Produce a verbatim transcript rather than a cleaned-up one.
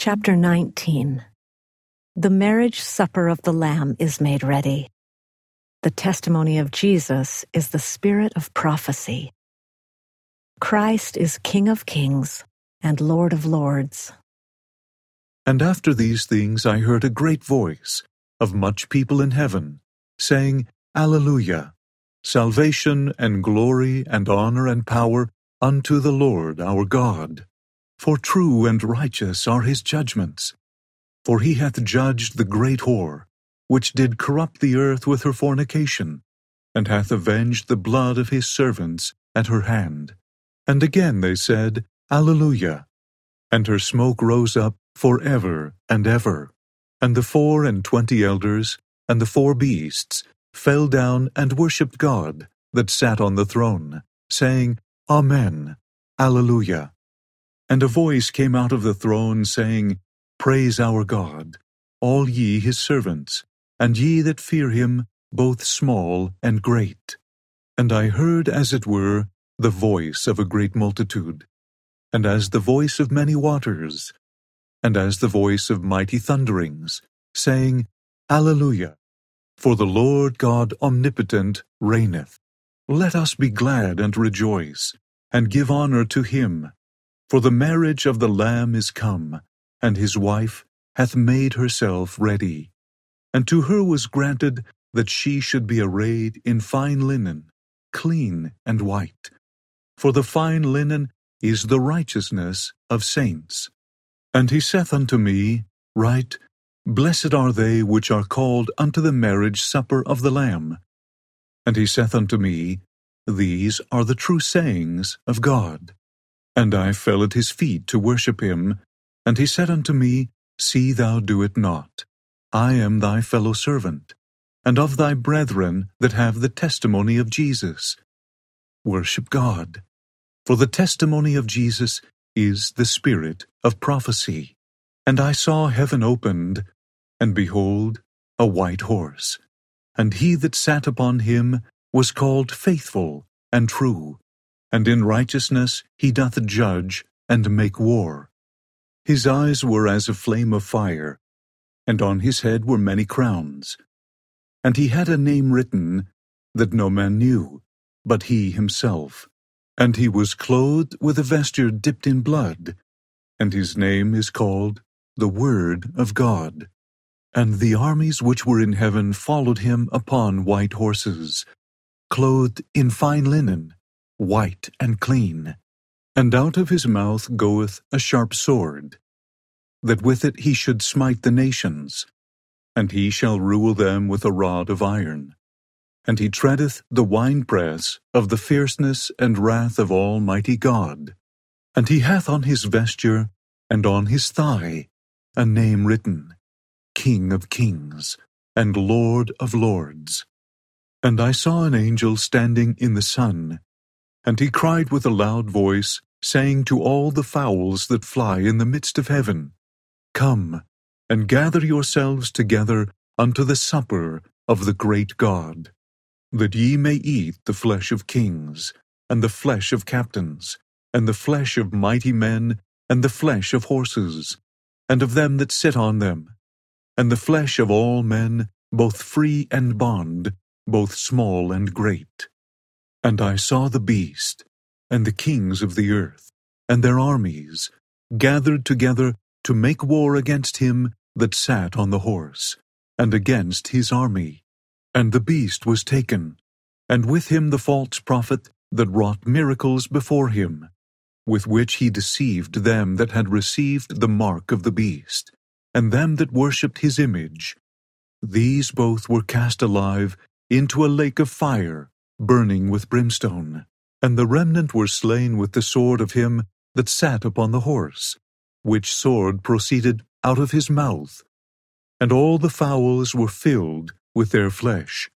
Chapter nineteen. The marriage supper of the Lamb is made ready. The testimony of Jesus is the spirit of prophecy. Christ is King of kings and Lord of lords. And after these things I heard a great voice of much people in heaven, saying, Alleluia! Salvation and glory and honor and power unto the Lord our God. For true and righteous are his judgments. For he hath judged the great whore, which did corrupt the earth with her fornication, and hath avenged the blood of his servants at her hand. And again they said, Alleluia! And her smoke rose up for ever and ever. And the four and twenty elders and the four beasts fell down and worshipped God that sat on the throne, saying, Amen, Alleluia. And a voice came out of the throne, saying, Praise our God, all ye his servants, and ye that fear him, both small and great. And I heard, as it were, the voice of a great multitude, and as the voice of many waters, and as the voice of mighty thunderings, saying, Alleluia! For the Lord God omnipotent reigneth. Let us be glad and rejoice, and give honor to him. For the marriage of the Lamb is come, and his wife hath made herself ready. And to her was granted that she should be arrayed in fine linen, clean and white. For the fine linen is the righteousness of saints. And he saith unto me, Write, Blessed are they which are called unto the marriage supper of the Lamb. And he saith unto me, These are the true sayings of God. And I fell at his feet to worship him. And he said unto me, See thou do it not. I am thy fellow servant, and of thy brethren that have the testimony of Jesus. Worship God. For the testimony of Jesus is the spirit of prophecy. And I saw heaven opened, and behold, a white horse. And he that sat upon him was called Faithful and True, and in righteousness he doth judge and make war. His eyes were as a flame of fire, and on his head were many crowns. And he had a name written that no man knew, but he himself. And he was clothed with a vesture dipped in blood, and his name is called the Word of God. And the armies which were in heaven followed him upon white horses, clothed in fine linen, white and clean. And out of his mouth goeth a sharp sword, that with it he should smite the nations, and he shall rule them with a rod of iron. And he treadeth the winepress of the fierceness and wrath of Almighty God. And he hath on his vesture and on his thigh a name written, King of kings and Lord of lords. And I saw an angel standing in the sun, and he cried with a loud voice, saying to all the fowls that fly in the midst of heaven, Come, and gather yourselves together unto the supper of the great God, that ye may eat the flesh of kings, and the flesh of captains, and the flesh of mighty men, and the flesh of horses, and of them that sit on them, and the flesh of all men, both free and bond, both small and great. And I saw the beast, and the kings of the earth, and their armies, gathered together to make war against him that sat on the horse, and against his army. And the beast was taken, and with him the false prophet that wrought miracles before him, with which he deceived them that had received the mark of the beast, and them that worshipped his image. These both were cast alive into a lake of fire, burning with brimstone. And the remnant were slain with the sword of him that sat upon the horse, which sword proceeded out of his mouth. And all the fowls were filled with their flesh,